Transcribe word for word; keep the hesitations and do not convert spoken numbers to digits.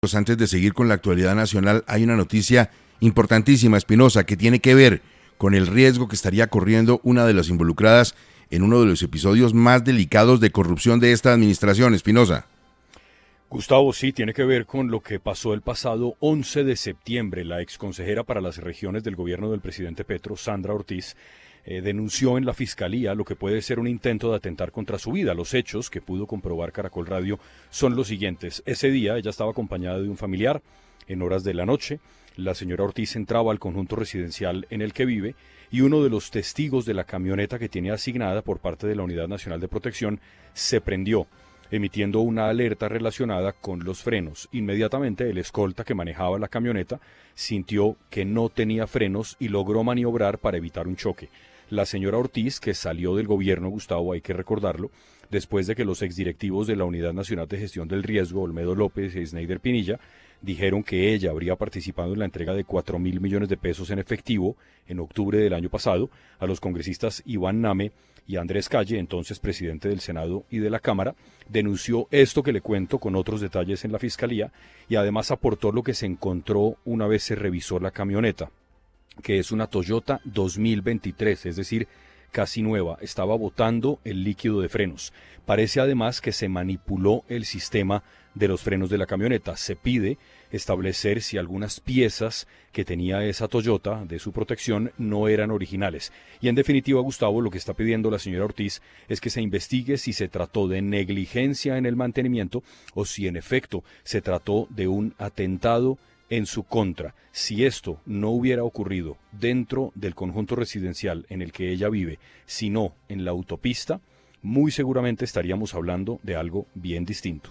Pues antes de seguir con la actualidad nacional, hay una noticia importantísima, Espinosa, que tiene que ver con el riesgo que estaría corriendo una de las involucradas en uno de los episodios más delicados de corrupción de esta administración, Espinosa. Gustavo, sí, tiene que ver con lo que pasó el pasado once de septiembre. La exconsejera para las regiones del gobierno del presidente Petro, Sandra Ortiz, eh, denunció en la fiscalía lo que puede ser un intento de atentar contra su vida. Los hechos que pudo comprobar Caracol Radio son los siguientes. Ese día ella estaba acompañada de un familiar en horas de la noche. La señora Ortiz entraba al conjunto residencial en el que vive y uno de los testigos de la camioneta que tiene asignada por parte de la Unidad Nacional de Protección se prendió, emitiendo una alerta relacionada con los frenos. Inmediatamente el escolta que manejaba la camioneta sintió que no tenía frenos y logró maniobrar para evitar un choque. La señora Ortiz, que salió del gobierno, Gustavo, hay que recordarlo, después de que los exdirectivos de la Unidad Nacional de Gestión del Riesgo, Olmedo López y Sneider Pinilla, dijeron que ella habría participado en la entrega de cuatro mil millones de pesos en efectivo en octubre del año pasado a los congresistas Iván Name y Andrés Calle, entonces presidente del Senado y de la Cámara, denunció esto que le cuento con otros detalles en la Fiscalía y además aportó lo que se encontró una vez se revisó la camioneta, que es una Toyota dos mil veintitrés, es decir, casi nueva. Estaba botando el líquido de frenos. Parece además que se manipuló el sistema de los frenos de la camioneta. Se pide establecer si algunas piezas que tenía esa Toyota de su protección no eran originales. Y en definitiva, Gustavo, lo que está pidiendo la señora Ortiz es que se investigue si se trató de negligencia en el mantenimiento o si en efecto se trató de un atentado en su contra. Si esto no hubiera ocurrido dentro del conjunto residencial en el que ella vive, sino en la autopista, muy seguramente estaríamos hablando de algo bien distinto.